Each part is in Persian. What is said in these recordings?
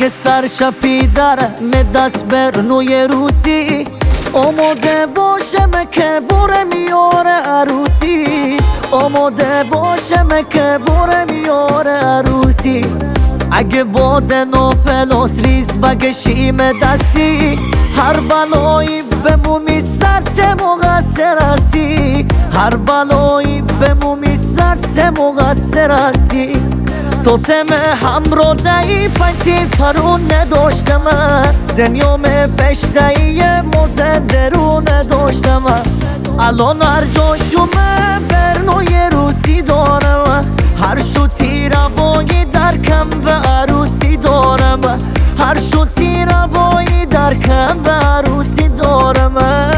اگه سرشپی داره دست بر نوی روسی آماده باشم که بره میاره عروسی آماده باشم که بره میاره عروسی اگه بادن و پلاس ریز بگشیم دستی هر بلایی بمومی سرت مقصر هستی هر بلایی بمومی سرت مقصر هستی تو تم همراه دایی پنتیر پرون نداشتم دنیا می پشتایی موزه درون نداشتم الان هر جاشومه برنوی روسی دارم هر شوتی روایی درکم به عروسی دارم هر شوتی روایی درکم به عروسی دارم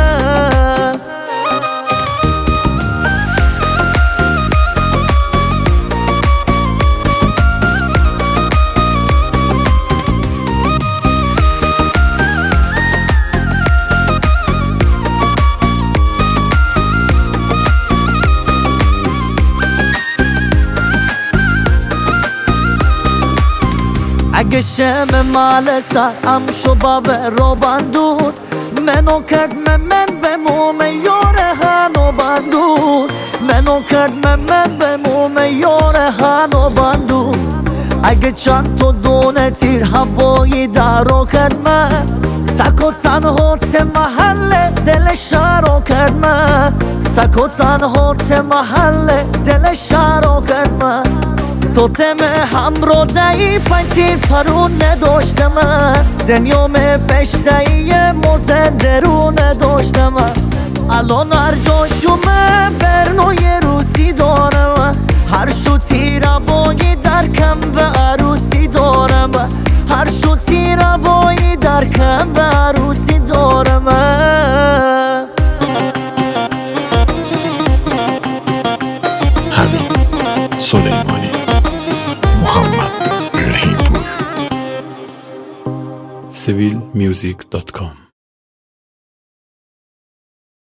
اگه شم مال سرم شو با رو بندون منو کرد من بموم یاره هنو بندون منو کرد من بموم یاره هنو بندون اگه چند تو دونه تیر هوایی درو کرد من تک و تنها محل دل شهرو کرد من تک و تنها محل دل شهرو کرد من تو تم همراه دایی پنتیر پرون نداشتم دنیا می پشتایی موزه درون نداشتم الان هر جاشومه برنوی روسی دارم هر شوتی روایی درکم به عروسی دارم هر شوتی روایی درکم به عروسی دارم حمید سلیمانی محمد رحیمپور civilmusic.com